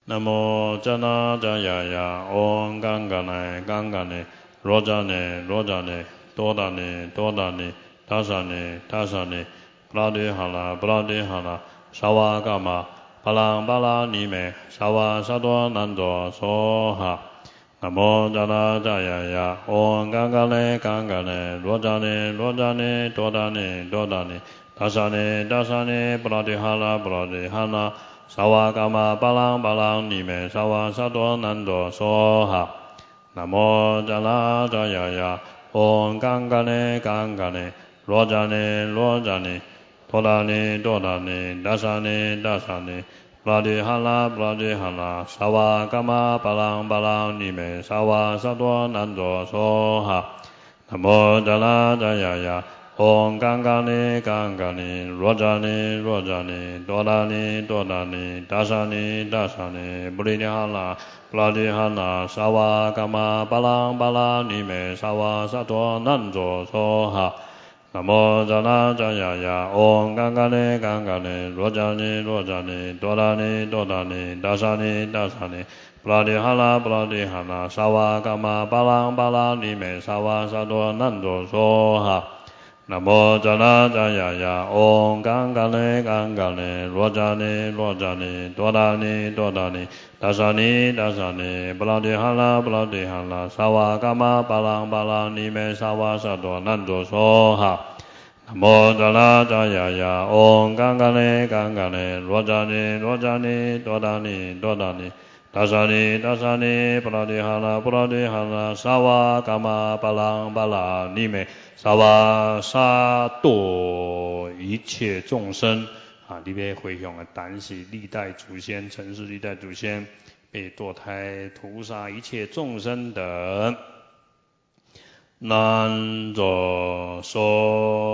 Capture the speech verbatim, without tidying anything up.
南无迦那迦呀呀，唵干干呢干干呢，罗迦呢罗迦呢，多达呢多达呢，达萨呢达萨呢，布拉迪哈拉布拉迪哈拉，沙瓦伽玛，巴朗巴拉尼美，沙瓦沙多南多梭哈。南无迦那迦呀呀，唵干干呢干干呢，罗迦呢罗迦呢，多达呢多达呢，达萨呢达萨呢，布拉迪哈拉布拉迪哈拉。沙瓦伽玛巴朗巴朗尼美沙瓦沙多南多梭哈。南无迦那迦呀呀，唵干干呢干干呢，罗迦呢罗迦呢，多达呢多达呢，达萨呢达萨呢，布拉迪哈拉布拉迪哈拉，沙瓦伽玛巴朗巴朗尼美沙瓦沙多南多梭哈。南无迦那迦呀呀，唵干干呢干干呢，罗迦呢罗迦呢，多达呢多达呢，达萨呢达萨呢，布利尼哈拉布拉迪哈拉，沙瓦伽玛巴朗巴朗尼美沙瓦沙多南多梭哈。南无迦那迦呀呀，唵干干呢干干呢，罗迦呢罗迦呢，多达呢多达呢，达萨呢达萨呢，布拉迪哈拉布拉迪哈拉，沙瓦伽玛巴朗巴朗尼美沙瓦沙多南多梭哈。南无迦那迦呀呀，唵干干呢干干呢，罗迦呢罗迦呢，多达呢多达呢，达萨呢达萨呢，布拉迪哈拉布拉迪哈拉，沙瓦伽玛巴朗巴朗尼美沙瓦沙多南多梭哈。南无迦那迦呀呀，唵干干呢干干呢，罗迦呢罗迦呢，多达呢多达呢，达萨呢达萨呢，布拉迪哈拉布拉迪哈拉，沙瓦伽玛巴朗巴朗尼美沙瓦沙多一切众生啊！你要回向的但是历代祖先、尘世历代祖先、被堕胎屠杀一切众生等。南无梭